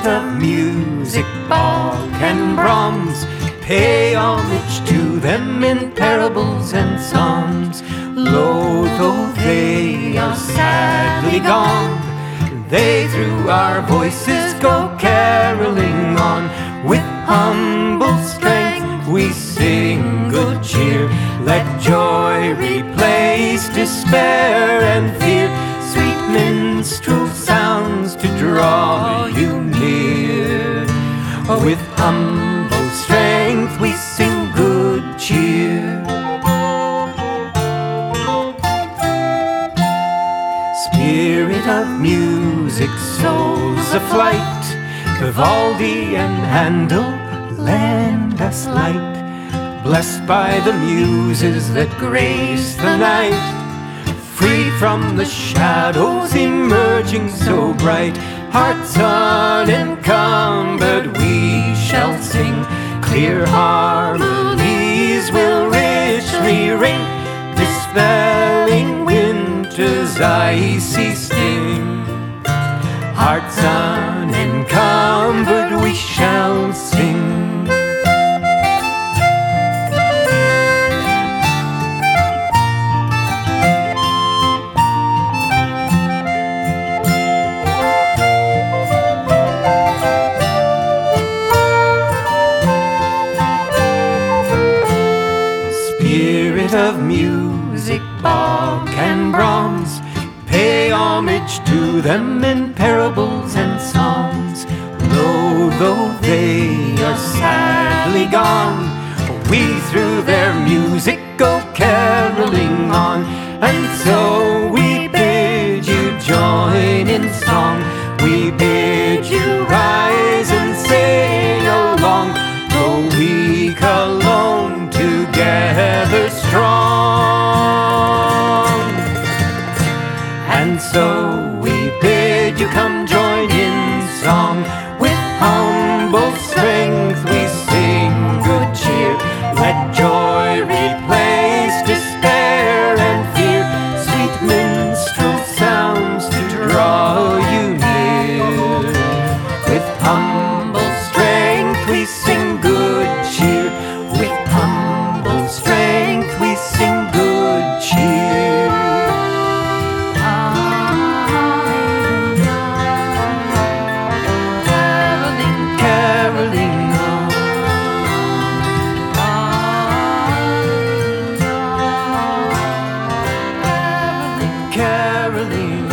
Spirit of music, Bach and Brahms, pay homage to them in parables and songs. Lo, though they are sadly gone, they through our voices go caroling on. With humble strength we sing good cheer. Let joy replace despair and fear. Sweet minstrel sounds to draw you near. With humble strength we sing good cheer. Spirit of music, souls aflight, Vivaldi and Handel, lend us light. Blessed by the muses that grace the night, freed from the shadows emerging so bright. Hearts unencumbered we shall sing, clear harmonies will richly ring, dispelling winter's icy sting. Hearts unencumbered we shall sing. Spirit of music, Bach and Brahms, pay homage to them in parables and songs. Lo, though they are sadly gone, we through their music go caroling on. And so we bid you join in song, we bid you rise and sing along. Though weak alone, together strong. And so we bid you come join in song. With humble strength we sing good cheer. Let joy replace despair and fear. Sweet minstrel sounds to draw you near. With humble strength we sing good cheer. With humble strength we sing good cheer. Caroling on, caroling